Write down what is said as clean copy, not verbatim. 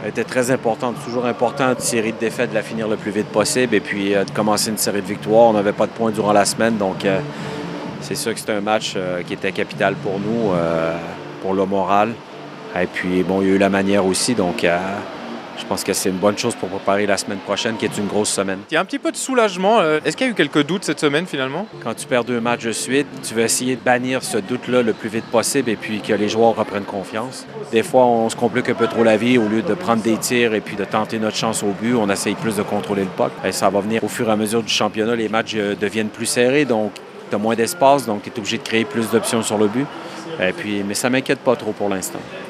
Elle était très importante, toujours important, une série de défaites, de la finir le plus vite possible et puis de commencer une série de victoires. On n'avait pas de points durant la semaine, donc c'est sûr que c'était un match qui était capital pour nous, pour le moral. Et puis, bon, il y a eu la manière aussi, donc je pense que c'est une bonne chose pour préparer la semaine prochaine, qui est une grosse semaine. Il y a un petit peu de soulagement. Est-ce qu'il y a eu quelques doutes cette semaine finalement? Quand tu perds 2 matchs de suite, tu veux essayer de bannir ce doute-là le plus vite possible et puis que les joueurs reprennent confiance. Des fois, on se complique un peu trop la vie. Au lieu de prendre des tirs et puis de tenter notre chance au but, on essaye plus de contrôler le puck. Et ça va venir au fur et à mesure du championnat. Les matchs deviennent plus serrés, donc tu as moins d'espace, donc tu es obligé de créer plus d'options sur le but. Et puis, mais ça ne m'inquiète pas trop pour l'instant.